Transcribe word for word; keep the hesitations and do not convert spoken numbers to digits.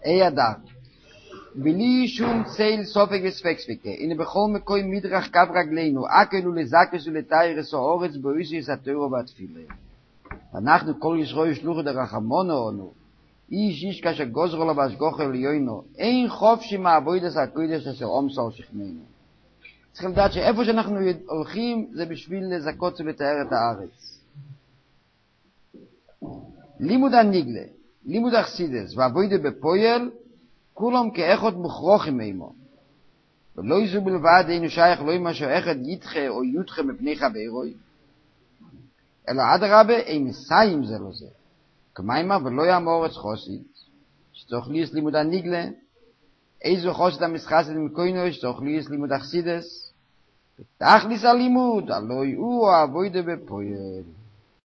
אי אדם. בלי שום צייל סופק וספקספקה, הנה בכל מקום מדרך קו רגלינו, אקלו לזקס ולתאירס האורץ, בויסיס התוירו והתפילה. אנחנו כל ישרוי שלוחו דרחמונו אונו, איש איש כאשר גוזרו לו בהשגוחו ליוינו, אין חופשי מהבוידס הקוידש אשר עומסו שכמנו. צריכים לדעת שאיפה שאנחנו הולכים, זה בשביל לזקות ולתאר את הארץ. לימוד הניגלה, לימוד החסידס, והבוידה בפויל, כולם כאחד מוכרוכים עמו. ולא יזו בלבד אינו שייך לא עם משהו אחד ידחה או יודחה מפני חברוי, אלא עד הרבה אין מסיים זה לא זה. כמיימה ולא יאמור את חוסיד, שצריך ליס לימוד הניגלה, איזו חוסיד המסחסד מקוינו, שצריך ליס לימוד החסידס, ותכליס הלימוד, הלא יהיו הבוידה בפויל.